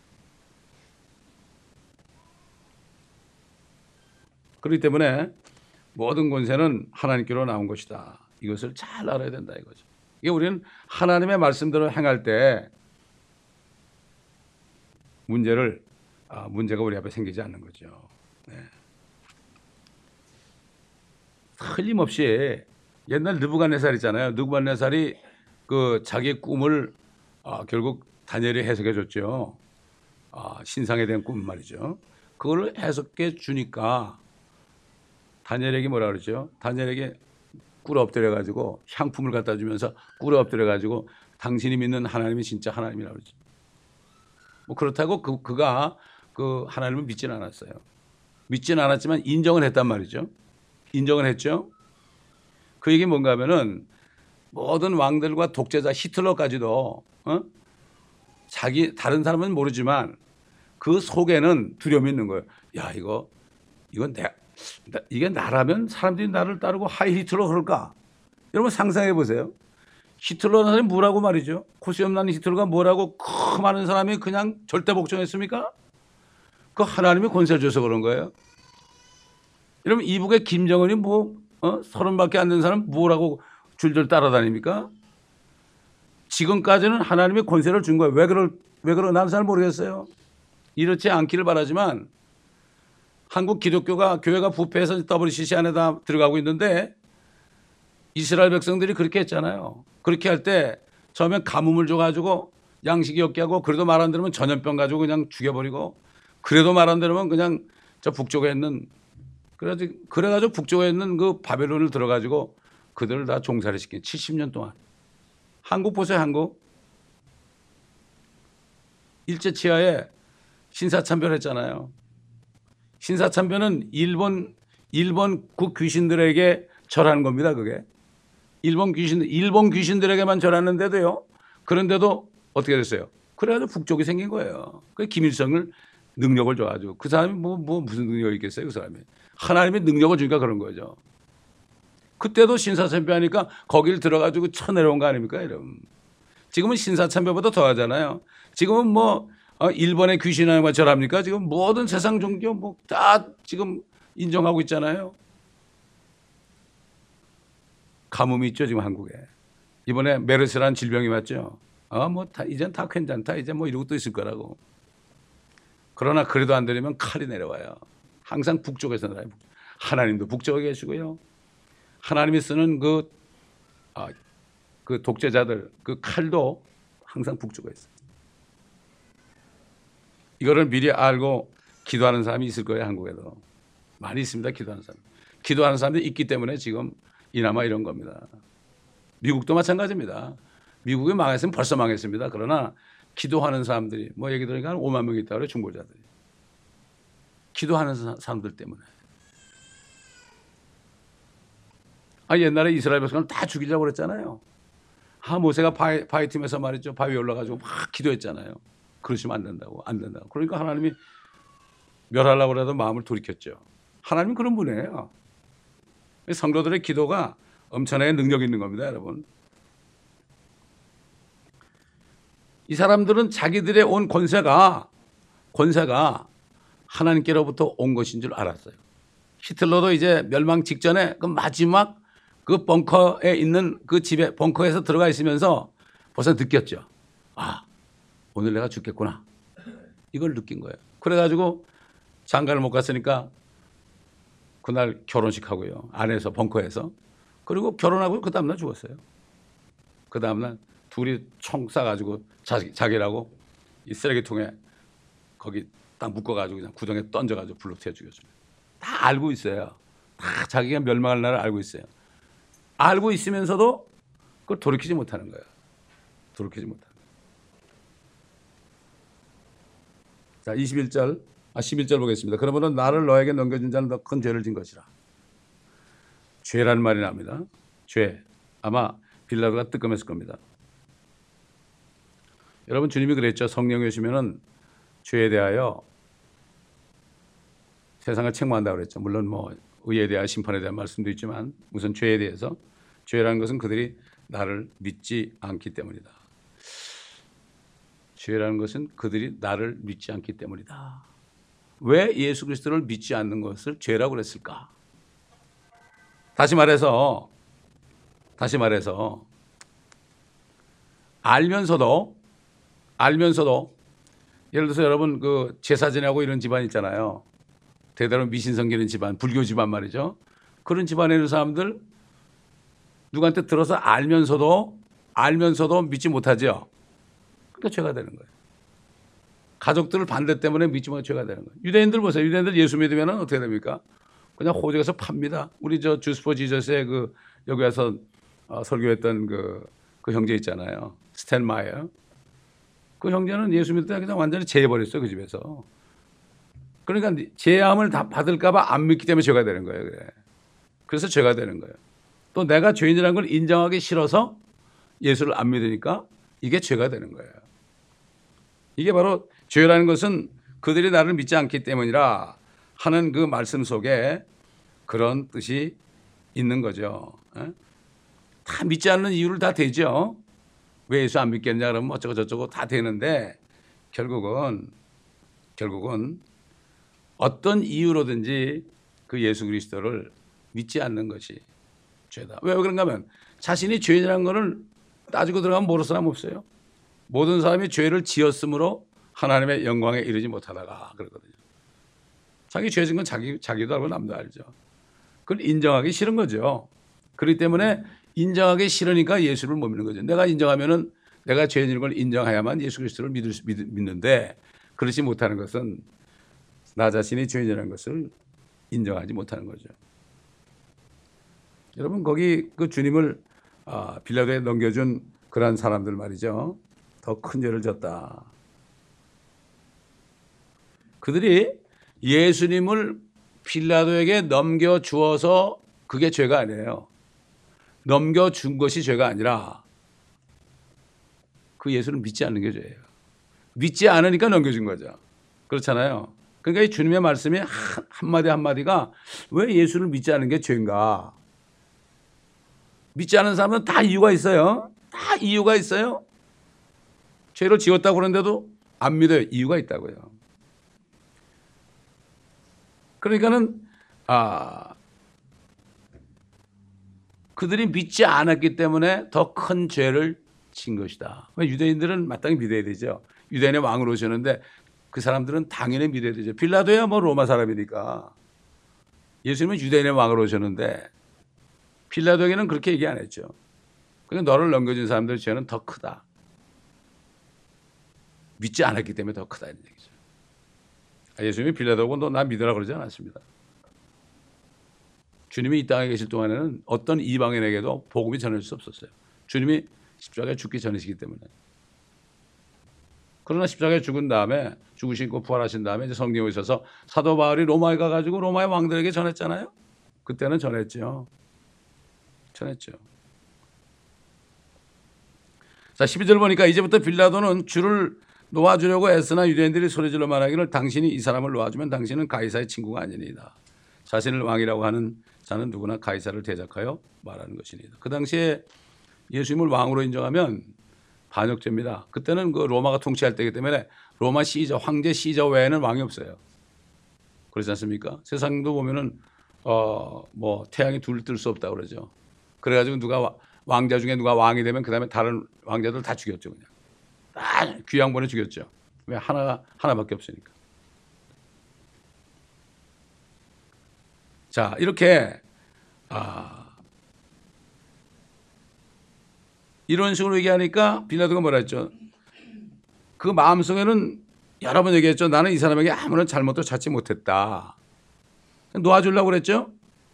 그렇기 때문에 모든 권세는 하나님께로 나온 것이다. 이것을 잘 알아야 된다 이거죠. 이게 우리는 하나님의 말씀대로 행할 때 문제가 우리 앞에 생기지 않는 거죠. 네. 틀림없이 옛날 느부갓네살 있잖아요. 느부갓네살이 그 자기의 꿈을 결국 다니엘이 해석해 줬죠. 신상에 대한 꿈 말이죠. 그걸 해석해 주니까 다니엘에게 뭐라 그러죠? 다니엘에게 꿇어 엎드려 가지고 향품을 갖다 주면서 꿇어 엎드려 가지고 당신이 믿는 하나님이 진짜 하나님이라고 그러죠. 뭐 그렇다고 그가 그 하나님을 믿지는 않았어요. 믿지는 않았지만 인정을 했단 말이죠. 인정을 했죠. 그 얘기 뭔가 하면은 모든 왕들과 독재자 히틀러까지도 자기 다른 사람은 모르지만 그 속에는 두려움이 있는 거예요. 야 이건 이게 나라면 사람들이 나를 따르고 하이 히틀러 그럴까? 여러분 상상해 보세요. 히틀러는 사람이 뭐라고 말이죠? 코시염 나는 히틀러가 뭐라고 그 많은 사람이 그냥 절대 복종했습니까? 그 하나님이 권세를 줘서 그런 거예요. 여러분 이북의 김정은이 뭐 30밖에 안 된 사람 뭐라고 줄줄 따라다닙니까? 지금까지는 하나님의 권세를 준 거예요. 왜 그러 나는 잘 모르겠어요. 이렇지 않기를 바라지만 한국 기독교가 교회가 부패해서 WCC 안에다 들어가고 있는데 이스라엘 백성들이 그렇게 했잖아요. 그렇게 할 때 처음엔 가뭄을 줘가지고 양식이 없게 하고 그래도 말 안 들으면 전염병 가지고 그냥 죽여버리고 그래도 말 안 들으면 그냥 저 북쪽에 있는 그래가지고 북쪽에 있는 그 바벨론을 들어가지고 그들을 다 종살이 시킨 70년 동안. 한국 보세요. 한국. 일제치하에 신사참배했잖아요. 신사참배는 일본 그 귀신들에게 절하는 겁니다. 그게. 일본 귀신들에게만 절하는데도요. 그런데도 어떻게 됐어요? 그래가지고 북쪽이 생긴 거예요. 그 김일성을 능력을 줘가지고 그 사람이 무슨 능력이 있겠어요? 그 사람이. 하나님의 능력을 주니까 그런 거죠. 그때도 신사참배하니까 거기를 들어가지고 쳐내려온 거 아닙니까? 이러면. 지금은 신사참배보다 더 하잖아요. 지금은 일본의 귀신하고만 절합니까? 지금 모든 세상 종교 다 지금 인정하고 있잖아요. 가뭄이 있죠, 지금 한국에. 이번에 메르스라는 질병이 왔죠. 이젠 다 괜찮다. 이제 이러고 또 있을 거라고. 그러나 그래도 안 되려면 칼이 내려와요. 항상 북쪽에서 나요. 하나님도 북쪽에 계시고요. 하나님이 쓰는 그 독재자들 그 칼도 항상 북쪽에 있어요. 이거를 미리 알고 기도하는 사람이 있을 거예요. 한국에도 많이 있습니다. 기도하는 사람들이 있기 때문에 지금 이나마 이런 겁니다. 미국도 마찬가지입니다. 미국이 망했으면 벌써 망했습니다. 그러나 기도하는 사람들이 얘기 들으니까 한 5만 명이 있다고 그래요. 중보자들이. 기도하는 사람들 때문에. 옛날에 이스라엘 백성을 다 죽이려고 그랬잖아요. 모세가 바위 틈에서 말이죠. 바위에 올라가지고 막 기도했잖아요. 그러시면 안 된다고. 그러니까 하나님이 멸하려고 해도 마음을 돌이켰죠. 하나님은 그런 분이에요. 성도들의 기도가 엄청나게 능력 있는 겁니다, 여러분. 이 사람들은 자기들의 온 권세가 하나님께로부터 온 것인 줄 알았어요. 히틀러도 이제 멸망 직전에 그 마지막 그 벙커에 있는 그 집에 벙커에서 들어가 있으면서 벌써 느꼈죠. 오늘 내가 죽겠구나. 이걸 느낀 거예요. 그래가지고 장가를 못 갔으니까 그날 결혼식 하고요. 안에서 벙커에서. 그리고 결혼하고 그 다음날 죽었어요. 그 다음날 둘이 총 쏴가지고 자기라고 이 쓰레기통에 거기 딱 묶어가지고 그냥 구덩이에 던져가지고 불로 태워 죽였어요. 다 알고 있어요. 다 자기가 멸망할 날을 알고 있어요. 알고 있으면서도 그걸 돌이키지 못하는 거예요. 돌이키지 못하는 거예요. 자, 11절 보겠습니다. 그러므로 나를 너에게 넘겨준 자는 더 큰 죄를 진 것이라. 죄라는 말이 납니다. 죄. 아마 빌라도가 뜨끔했을 겁니다. 여러분 주님이 그랬죠. 성령이 오시면은 죄에 대하여 세상을 책망한다고 그랬죠. 물론 의에 대한 심판에 대한 말씀도 있지만 우선 죄에 대해서 죄라는 것은 그들이 나를 믿지 않기 때문이다. 죄라는 것은 그들이 나를 믿지 않기 때문이다. 왜 예수 그리스도를 믿지 않는 것을 죄라고 그랬을까? 다시 말해서 알면서도 예를 들어서 여러분 그 제사 지내고 이런 집안 있잖아요. 대대로 미신 섬기는 집안, 불교 집안 말이죠. 그런 집안에 있는 사람들 누구한테 들어서 알면서도 믿지 못하죠. 그러니까 죄가 되는 거예요. 가족들 반대 때문에 믿지 못하면 죄가 되는 거예요. 유대인들 보세요. 유대인들 예수 믿으면 어떻게 됩니까? 그냥 호적에서 팝니다. 우리 저 주스 포 지저스의 여기 와서 설교했던 그 형제 있잖아요. 스탠 마이어. 그 형제는 예수 믿을 때 그냥 완전히 제해버렸어, 그 집에서. 그러니까 제함을 다 받을까봐 안 믿기 때문에 죄가 되는 거예요. 그래. 그래서 죄가 되는 거예요. 또 내가 죄인이라는 걸 인정하기 싫어서 예수를 안 믿으니까 이게 죄가 되는 거예요. 이게 바로 죄라는 것은 그들이 나를 믿지 않기 때문이라 하는 그 말씀 속에 그런 뜻이 있는 거죠. 다 믿지 않는 이유를 다 대죠. 왜 예수 안 믿겠냐 그러면 어쩌고 저쩌고 다 되는데 결국은 어떤 이유로든지 그 예수 그리스도를 믿지 않는 것이 죄다. 왜 그런가 하면 자신이 죄인이라는 것을 따지고 들어가면 모를 사람 없어요. 모든 사람이 죄를 지었으므로 하나님의 영광에 이르지 못하다가 그러거든요. 자기 죄 진 건 자기도 알고 남도 알죠. 그걸 인정하기 싫은 거죠. 그렇기 때문에 인정하기 싫으니까 예수를 못 믿는 거죠. 내가 인정하면은 내가 죄인인 걸 인정해야만 예수 그리스도를 믿는데 그렇지 못하는 것은 나 자신이 죄인이라는 것을 인정하지 못하는 거죠. 여러분 거기 그 주님을 빌라도에 넘겨준 그러한 사람들 말이죠. 더 큰 죄를 졌다. 그들이 예수님을 빌라도에게 넘겨주어서 그게 죄가 아니에요. 넘겨준 것이 죄가 아니라 그 예수를 믿지 않는 게 죄예요. 믿지 않으니까 넘겨준 거죠. 그렇잖아요. 그러니까 이 주님의 말씀이 한마디 한마디가 왜 예수를 믿지 않는 게 죄인가. 믿지 않는 사람은 다 이유가 있어요. 다 이유가 있어요. 죄를 지었다고 그러는데도 안 믿어요. 이유가 있다고요. 그러니까는 그들이 믿지 않았기 때문에 더 큰 죄를 진 것이다. 유대인들은 마땅히 믿어야 되죠. 유대인의 왕으로 오셨는데 그 사람들은 당연히 믿어야 되죠. 빌라도야 뭐 로마 사람이니까. 예수님은 유대인의 왕으로 오셨는데 빌라도에게는 그렇게 얘기 안 했죠. 그러니까 너를 넘겨준 사람들의 죄는 더 크다. 믿지 않았기 때문에 더 크다 이런 얘기죠. 예수님이 빌라도고 너 나 믿으라 그러지 않았습니다. 주님이 이 땅에 계실 동안에는 어떤 이방인에게도 복음이 전할 수 없었어요. 주님이 십자가에 죽기 전이시기 때문에. 그러나 십자가에 죽은 다음에 죽으시고 부활하신 다음에 이제 성경에 있어서 사도 바울이 로마에 가가지고 로마의 왕들에게 전했잖아요. 그때는 전했죠. 자 12절 보니까 이제부터 빌라도는 주를 놓아주려고 애쓰나 유대인들이 소리질러 말하기를 당신이 이 사람을 놓아주면 당신은 가이사의 친구가 아니니이다. 자신을 왕이라고 하는 자는 누구나 가이사를 대적하여 말하는 것이니이다. 그 당시에 예수님을 왕으로 인정하면 반역죄입니다. 그때는 그 로마가 통치할 때이기 때문에 로마 시저, 황제 시저 외에는 왕이 없어요. 그렇지 않습니까? 세상도 보면은 뭐 태양이 둘 뜰 수 없다 그러죠. 그래가지고 누가 왕자 중에 누가 왕이 되면 그 다음에 다른 왕자들 다 죽였죠. 그냥 다 귀양 보내 죽였죠. 왜 하나밖에 없으니까. 자 이렇게 이런 식으로 얘기하니까 빌라도가 뭐라 했죠? 그 마음속에는 여러 번 얘기했죠. 나는 이 사람에게 아무런 잘못도 찾지 못했다. 놓아주려고 그랬죠.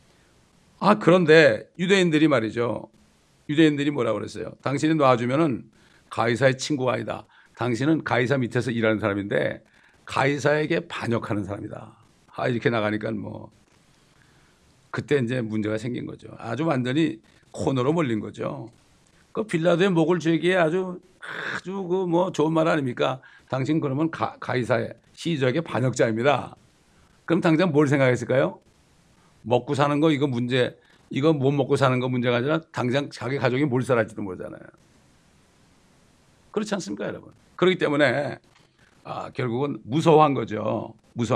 그런데 유대인들이 말이죠. 유대인들이 뭐라고 그랬어요? 당신이 놓아주면은 가이사의 친구가 아니다. 당신은 가이사 밑에서 일하는 사람인데 가이사에게 반역하는 사람이다. 이렇게 나가니까 뭐 그때 이제 문제가 생긴 거죠. 아주 완전히 코너로 몰린 거죠. 그 빌라도의 목을 죄기에 아주 그 뭐 좋은 말 아닙니까? 당신 그러면 가이사의 시저에게 반역자입니다. 그럼 당장 뭘 생각했을까요? 먹고 사는 거 이거 문제, 이거 못 먹고 사는 거 문제가 아니라 당장 자기 가족이 뭘 살할지도 모르잖아요. 그렇지 않습니까, 여러분? 그렇기 때문에 결국은 무서워한 거죠.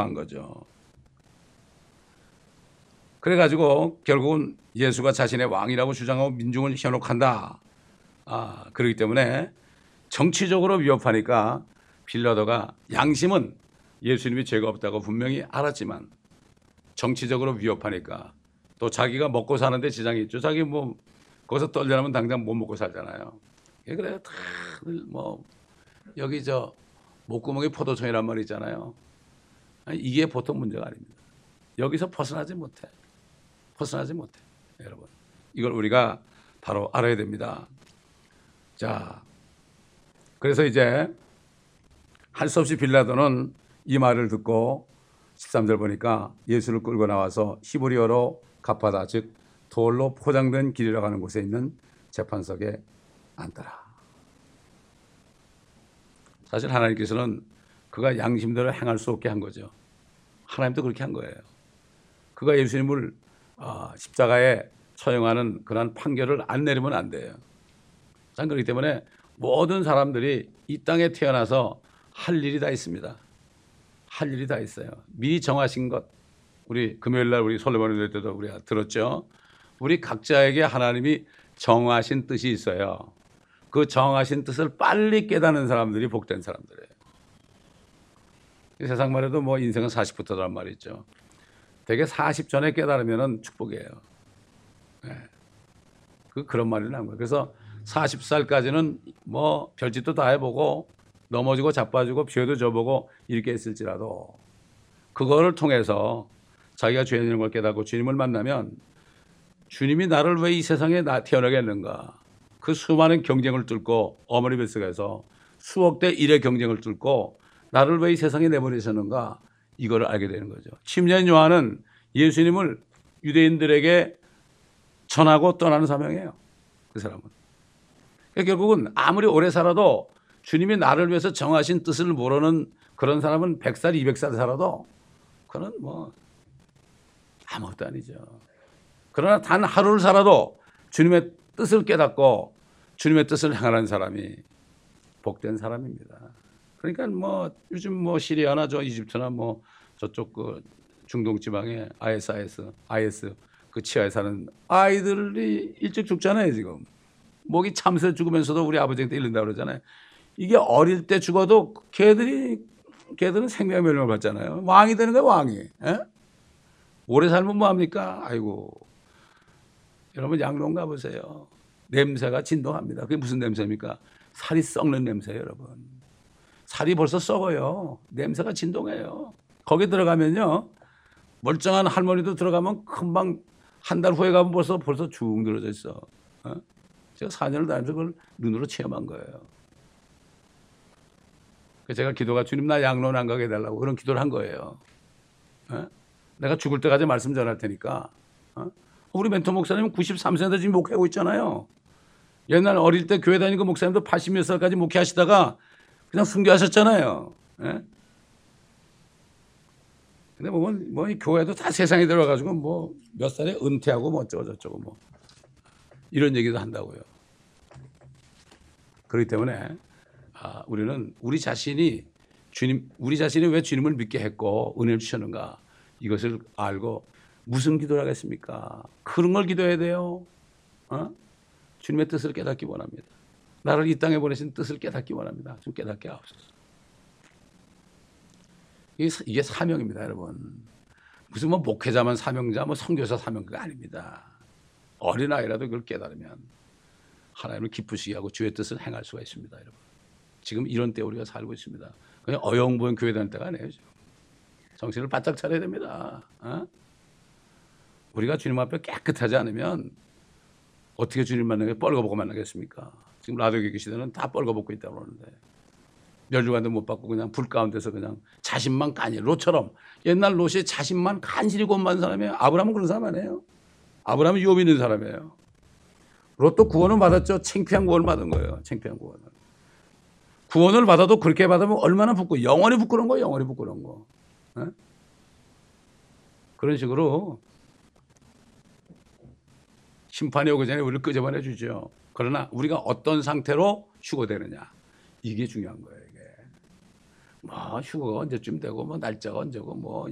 그래가지고 결국은 예수가 자신의 왕이라고 주장하고 민중을 현혹한다. 그렇기 때문에 정치적으로 위협하니까 빌라도가 양심은 예수님이 죄가 없다고 분명히 알았지만 정치적으로 위협하니까 또 자기가 먹고 사는데 지장이 있죠. 자기 뭐 거기서 떨려나면 당장 못 먹고 살잖아요. 그래요. 다 뭐 여기 저 목구멍에 포도청이란 말이 있잖아요. 이게 보통 문제가 아닙니다. 여기서 벗어나지 못해. 여러분. 이걸 우리가 바로 알아야 됩니다. 자, 그래서 이제 할 수 없이 빌라도는 이 말을 듣고 13절 보니까 예수를 끌고 나와서 히브리어로 가파다, 즉 돌로 포장된 길이라고 하는 곳에 있는 재판석에 앉더라. 사실 하나님께서는 그가 양심대로 행할 수 없게 한 거죠. 하나님도 그렇게 한 거예요. 그가 예수님을 십자가에 처형하는 그런 판결을 안 내리면 안 돼요. 참 그렇기 때문에 모든 사람들이 이 땅에 태어나서 할 일이 다 있습니다. 할 일이 다 있어요. 미리 정하신 것. 우리 금요일 날 우리 솔로몬 예배 때도 우리가 들었죠. 우리 각자에게 하나님이 정하신 뜻이 있어요. 그 정하신 뜻을 빨리 깨닫는 사람들이 복된 사람들이에요. 세상 말에도 뭐 인생은 40부터란 말이 있죠. 되게 40 전에 깨달으면 축복이에요. 네. 그런 말이 나온 거예요. 그래서 40살까지는 뭐 별짓도 다 해보고 넘어지고 자빠지고 죄도 져보고 이렇게 했을지라도 그거를 통해서 자기가 죄 있는 걸 깨닫고 주님을 만나면 주님이 나를 왜 이 세상에 태어나게 했는가, 그 수많은 경쟁을 뚫고 어머니 뱃속에서 수억 대 1의 경쟁을 뚫고 나를 왜 이 세상에 내버리셨는가, 이거를 알게 되는 거죠. 침례인 요한은 예수님을 유대인들에게 전하고 떠나는 사명이에요. 그 사람은. 그러니까 결국은 아무리 오래 살아도 주님이 나를 위해서 정하신 뜻을 모르는 그런 사람은 100살, 200살 살아도 그건 뭐 아무것도 아니죠. 그러나 단 하루를 살아도 주님의 뜻을 깨닫고 주님의 뜻을 행하는 사람이 복된 사람입니다. 그러니까 뭐 요즘 뭐 시리아나 저 이집트나 뭐 저쪽 그 중동 지방에 IS 그 치하에 사는 아이들이 일찍 죽잖아요. 지금 목이 참새 죽으면서도 우리 아버지한테 잃는다 그러잖아요. 이게 어릴 때 죽어도 걔들은 생명 멸망을 받잖아요. 왕이 되는 거야, 왕이. 에? 오래 살면 뭐합니까? 아이고. 여러분 양롱 가보세요. 냄새가 진동합니다. 그게 무슨 냄새입니까? 살이 썩는 냄새예요, 여러분. 살이 벌써 썩어요. 냄새가 진동해요. 거기 들어가면요, 멀쩡한 할머니도 들어가면 금방 한 달 후에 가면 벌써 죽 늘어져 있어. 어? 제가 4년을 다니면서 그걸 눈으로 체험한 거예요. 그래서 제가 기도가 주님 나 양로원 안 가게 해달라고 그런 기도를 한 거예요. 어? 내가 죽을 때까지 말씀 전할 테니까. 어? 우리 멘토 목사님은 93세인데 지금 목회하고 있잖아요. 옛날 어릴 때 교회 다니는 그 목사님도 80몇 살까지 목회하시다가 그냥 순교하셨잖아요. 예? 근데 뭐 이 교회도 다 세상에 들어가가지고 뭐 몇 살에 은퇴하고 뭐 어쩌고 저쩌고 뭐 이런 얘기도 한다고요. 그렇기 때문에 우리는 우리 자신이 왜 주님을 믿게 했고 은혜를 주셨는가 이것을 알고 무슨 기도를 하겠습니까? 그런 걸 기도해야 돼요. 어? 주님의 뜻을 깨닫기 원합니다. 나를 이 땅에 보내신 뜻을 깨닫기 원합니다. 좀 깨닫게 하옵소서. 이게 사명입니다, 여러분. 무슨 뭐 목회자만 사명자, 뭐 선교사 사명자가 아닙니다. 어린아이라도 그걸 깨달으면 하나님을 기쁘시게 하고 주의 뜻을 행할 수가 있습니다, 여러분. 지금 이런 때 우리가 살고 있습니다. 그냥 어영부영 교회 다닐 때가 아니에요. 지금. 정신을 바짝 차려야 됩니다. 어? 우리가 주님 앞에 깨끗하지 않으면 어떻게 주님 만나게 뻘거벗고 만나겠습니까? 지금 라디오교회 시대는 다 뻘거벗고 있다고 그러는데 멸류관도 못 받고 그냥 불 가운데서 그냥 자신만 간이 롯처럼 옛날 롯이 자신만 간신히 god만 사람이에요. 아브라함은 그런 사람 아니에요. 아브라함은 유업 있는 사람이에요. 롯도 구원을 받았죠. 창피한 구원을 받은 거예요. 창피한 구원을. 구원을 받아도 그렇게 받으면 얼마나 부끄러워. 영원히 부끄러운 거예요. 영원히 부끄러운 거. 네? 그런 식으로 심판이 오기 전에 우리를 끄집어내 주죠. 그러나 우리가 어떤 상태로 휴거되느냐. 이게 중요한 거예요. 이게. 뭐 휴거가 언제쯤 되고 뭐 날짜가 언제고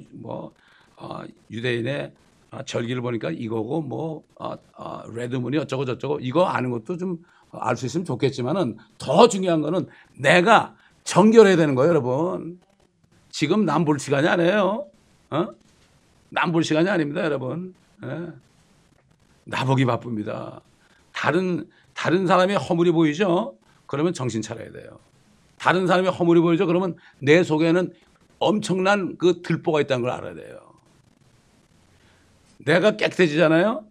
유대인의 절기를 보니까 이거고 뭐 레드문이 어쩌고 저쩌고 이거 아는 것도 좀 알 수 있으면 좋겠지만은 더 중요한 거는 내가 정결해야 되는 거예요, 여러분. 지금 남 볼 시간이 아니에요. 남 볼 시간이 아닙니다, 여러분. 예. 나보기 바쁩니다. 다른 사람이 허물이 보이죠? 그러면 정신 차려야 돼요. 다른 사람이 허물이 보이죠? 그러면 내 속에는 엄청난 그 들보가 있다는 걸 알아야 돼요. 내가 깨끗해지잖아요?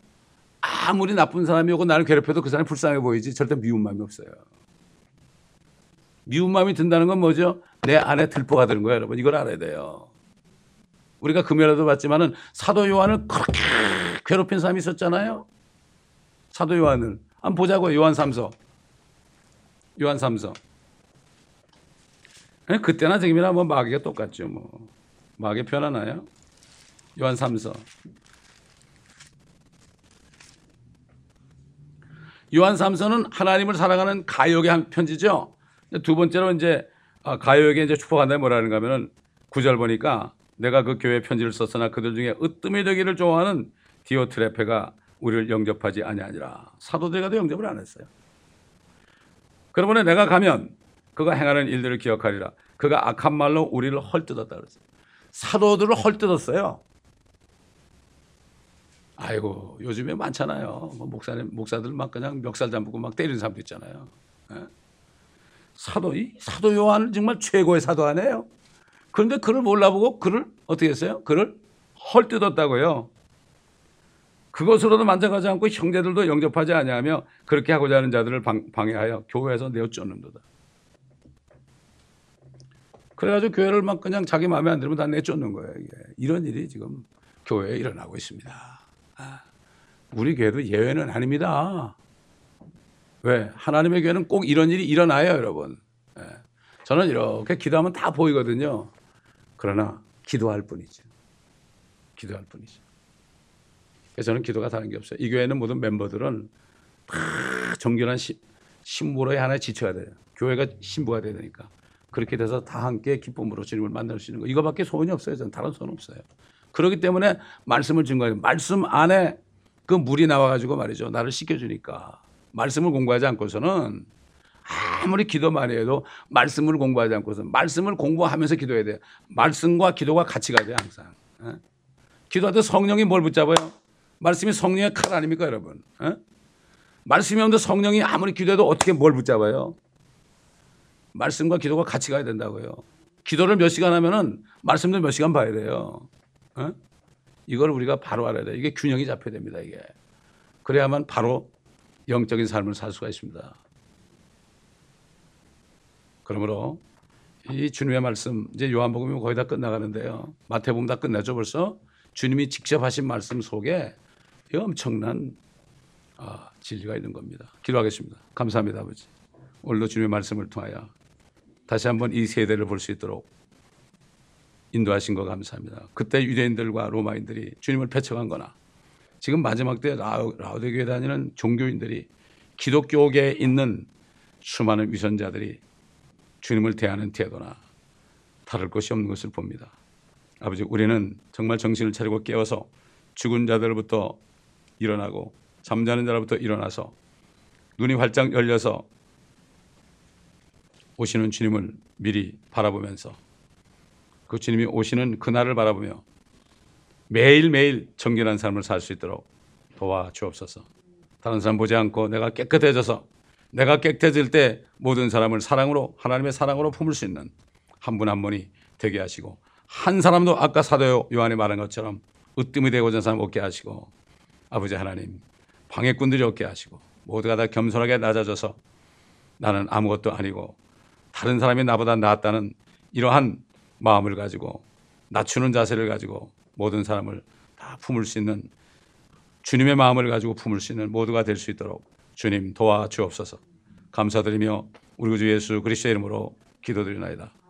아무리 나쁜 사람이 오고 나를 괴롭혀도 그 사람이 불쌍해 보이지 절대 미운 마음이 없어요. 미운 마음이 든다는 건 뭐죠? 내 안에 들보가 드는 거예요, 여러분. 이걸 알아야 돼요. 우리가 금요일에도 봤지만은 사도 요한을 그렇게 괴롭힌 사람이 있었잖아요. 사도 요한을 한번 보자고요. 요한 3서. 요한 3서. 그때나 지금이나 뭐 마귀가 똑같죠. 뭐 마귀 편하나요? 요한 3서. 요한 3서는 하나님을 사랑하는 가요에게 한 편지죠. 두 번째로 이제 가요에게 이제 축복한다 뭐라는가 하면은 9절 보니까 내가 그 교회 편지를 썼으나 그들 중에 으뜸이 되기를 좋아하는 디오트레페가 우리를 영접하지 아니하니라. 사도들과도 영접을 안 했어요. 그러므로 내가 가면 그가 행하는 일들을 기억하리라. 그가 악한 말로 우리를 헐뜯었다 그랬어요. 사도들을 헐뜯었어요. 아이고 요즘에 많잖아요. 뭐 목사들 막 그냥 멱살 잡고 막 때리는 사람도 있잖아요. 사도 요한은 정말 최고의 사도 아니에요. 그런데 그를 몰라보고 그를 어떻게 했어요? 그를 헐뜯었다고요. 그것으로도 만족하지 않고 형제들도 영접하지 아니하며 그렇게 하고자 하는 자들을 방해하여 교회에서 내어 쫓는도다. 그래가지고 교회를 막 그냥 자기 마음에 안 들면 다 내쫓는 거예요. 이게. 이런 일이 지금 교회에 일어나고 있습니다. 우리 교회도 예외는 아닙니다. 왜? 하나님의 교회는 꼭 이런 일이 일어나요, 여러분. 저는 이렇게 기도하면 다 보이거든요. 그러나 기도할 뿐이죠. 기도할 뿐이죠. 그래서 저는 기도가 다른 게 없어요. 이 교회는 모든 멤버들은 다 정결한 신부로의 하나에 지쳐야 돼요. 교회가 신부가 돼야 되니까. 그렇게 돼서 다 함께 기쁨으로 주님을 만날 수 있는 거. 이거밖에 소원이 없어요. 저는 다른 소원 없어요. 그렇기 때문에 말씀을 증거해요. 말씀 안에 그 물이 나와가지고 말이죠. 나를 씻겨주니까. 말씀을 공부하지 않고서는 아무리 기도 많이 해도 말씀을 공부하지 않고서 말씀을 공부하면서 기도해야 돼요. 말씀과 기도가 같이 가야 돼요. 항상. 기도할 때 성령이 뭘 붙잡아요? 말씀이 성령의 칼 아닙니까 여러분? 말씀이 없는데 성령이 아무리 기도해도 어떻게 뭘 붙잡아요? 말씀과 기도가 같이 가야 된다고요. 기도를 몇 시간 하면은 말씀도 몇 시간 봐야 돼요. 이걸 우리가 바로 알아야 돼요. 이게 균형이 잡혀야 됩니다. 이게. 그래야만 바로 영적인 삶을 살 수가 있습니다. 그러므로 이 주님의 말씀 이제 요한복음이 거의 다 끝나가는데요. 마태복음 다 끝났죠 벌써. 주님이 직접 하신 말씀 속에 엄청난 진리가 있는 겁니다. 기도하겠습니다. 감사합니다 아버지. 오늘도 주님의 말씀을 통하여 다시 한번 이 세대를 볼 수 있도록 인도하신 거 감사합니다. 그때 유대인들과 로마인들이 주님을 배척한 거나 지금 마지막 때 라오디게에 다니는 종교인들이 기독교계에 있는 수많은 위선자들이 주님을 대하는 태도나 다를 것이 없는 것을 봅니다. 아버지 우리는 정말 정신을 차리고 깨어서 죽은 자들부터 일어나고 잠자는 자로부터 일어나서 눈이 활짝 열려서 오시는 주님을 미리 바라보면서 그 주님이 오시는 그날을 바라보며 매일매일 정결한 삶을 살 수 있도록 도와주옵소서. 다른 사람 보지 않고 내가 깨끗해져서 내가 깨끗해질 때 모든 사람을 사랑으로 하나님의 사랑으로 품을 수 있는 한 분 한 분이 되게 하시고 한 사람도 아까 사도 요한이 말한 것처럼 으뜸이 되고자 하는 사람 없게 하시고 아버지 하나님 방해꾼들이 없게 하시고 모두가 다 겸손하게 낮아져서 나는 아무것도 아니고 다른 사람이 나보다 낫다는 이러한 마음을 가지고 낮추는 자세를 가지고 모든 사람을 다 품을 수 있는 주님의 마음을 가지고 품을 수 있는 모두가 될 수 있도록 주님 도와주옵소서. 감사드리며 우리 주 예수 그리스도의 이름으로 기도드리나이다.